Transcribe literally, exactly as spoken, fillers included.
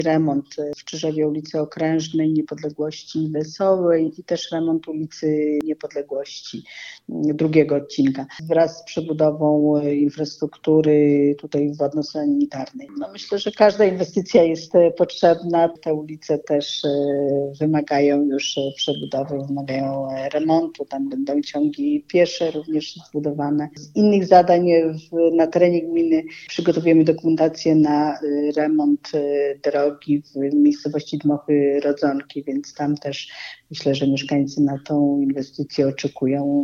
remont w Czyżewie ulicy Okrężnej, Niepodległości i Wesołej i też remont ulicy Niepodległości, drugiego odcinka, wraz z przebudową infrastruktury tutaj wodno-sanitarnej. No myślę, że każda inwestycja jest potrzebna. Te ulice też wymagają już przebudowy, wymagają remontu. Tam będą ciągi piesze również zbudowane. Z innych zadań w, na terenie gminy przygotowujemy dokumentację na remont drogi w miejscowości Dmochy Rodzonki, więc tam też myślę, że mieszkańcy na tą inwestycję oczekują